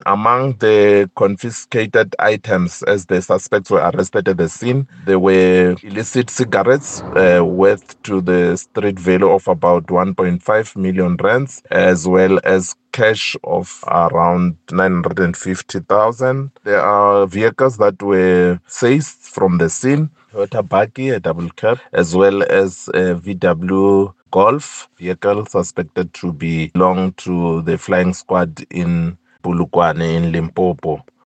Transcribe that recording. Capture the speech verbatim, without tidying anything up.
Among the confiscated items as the suspects were arrested at the scene, there were illicit cigarettes uh, worth to the street value of about one point five million rands, as well as cash of around nine hundred fifty thousand. There are vehicles that were seized from the scene, Toyota Buggy, a double cab, as well as a V W Golf vehicle suspected to belong to the flying squad in Polokwane in Limpopo.